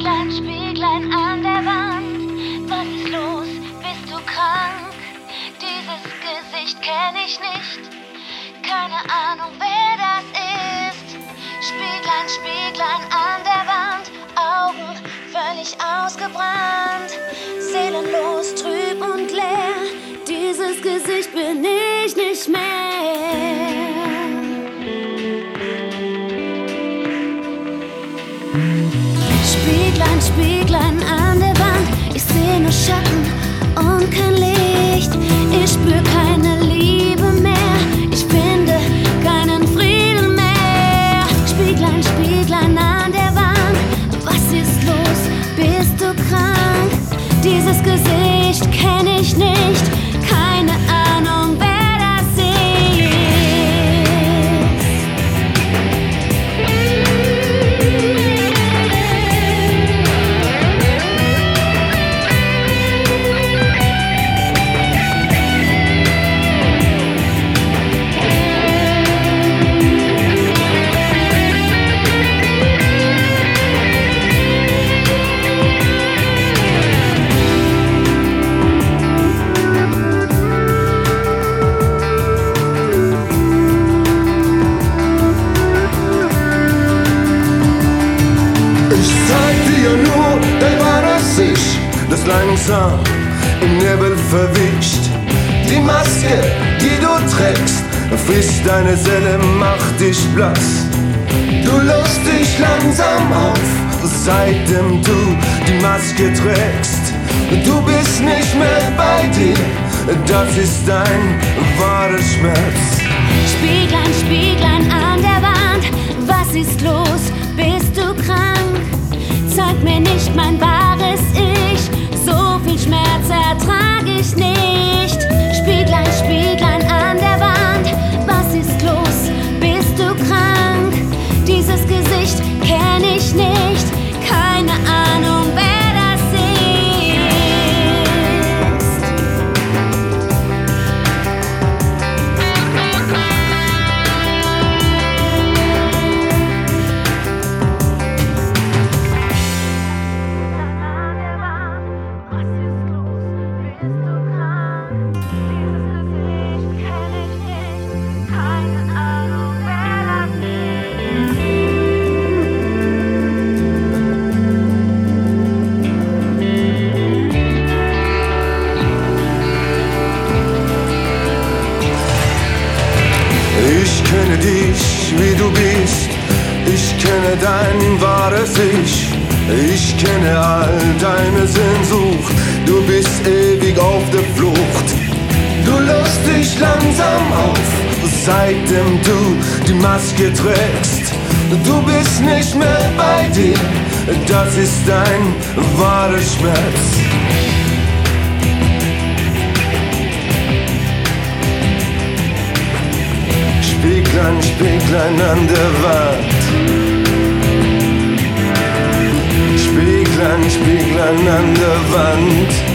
Spieglein, Spieglein an der Wand, was ist los, bist du krank? Dieses Gesicht kenn ich nicht, keine Ahnung wer das ist. Spieglein, Spieglein an der Wand, Augen völlig ausgebrannt, seelenlos, trüb und leer, dieses Gesicht bin ich nicht mehr. Spieglein, Spieglein an der Wand, ich seh nur Schatten und kein Licht. Ich spür keine Liebe mehr, ich finde keinen Frieden mehr. Spieglein, Spieglein an der Wand, was ist los, bist du krank? Dieses Gesicht kenn ich nicht, keine Ahnung wer das ist. Das langsam im Nebel verwischt. Die Maske, die du trägst, frisst deine Seele, macht dich blass. Du löst dich langsam auf, seitdem du die Maske trägst. Du bist nicht mehr bei dir, das ist dein wahrer Schmerz. Spieglein, Spieglein an der Wand, was ist los, bist du krank? Zeig mir nicht mein wahres Ich, so viel Schmerz ertrag ich nicht. Spieglein, Spieglein an der Wand, was ist los, bist du krank? Dieses Gesicht kenn ich nicht, keine Ahnung wer das ist. Ich kenne dich, wie du bist, ich kenne dein wahres Ich. Ich kenne all deine Sehnsucht, du bist ewig auf der Flucht. Du löst dich langsam auf, seitdem du die Maske trägst. Du bist nicht mehr bei dir, das ist dein wahrer Schmerz. Spieglein, Spieglein an der Wand. Spieglein, Spieglein an der Wand.